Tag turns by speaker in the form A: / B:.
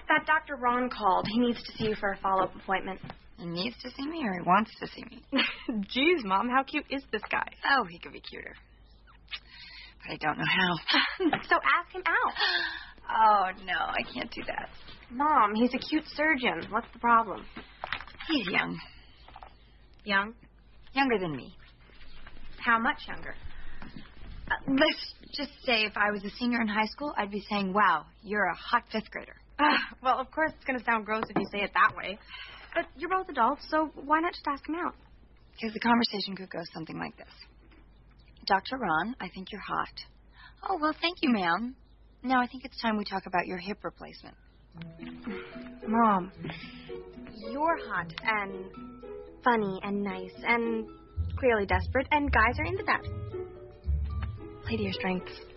A: That Dr. Ron called. He needs to see you for a follow-up appointment.
B: He needs to see me or he wants to see me?
A: Jeez, Mom, how cute is this guy?
B: Oh, he could be cuter. But I don't know how.
A: So ask him out.
B: Oh, no, I can't do that.
A: Mom, he's a cute surgeon. What's the problem?
B: He's young.
A: Young?
B: Younger than me.
A: How much younger?
B: Let's just say if I was a senior in high school, I'd be saying, wow, you're a hot fifth grader.
A: Well, of course it's going to sound gross if you say it that way. But you're both adults, so why not just ask him out?
B: Because the conversation could go something like this. Dr. Ron, I think you're hot. Oh, well, thank you, ma'am. Now I think it's time we talk about your hip replacement.
A: Mom, you're hot and funny and nice and clearly desperate, and guys are into that. Play to your strengths.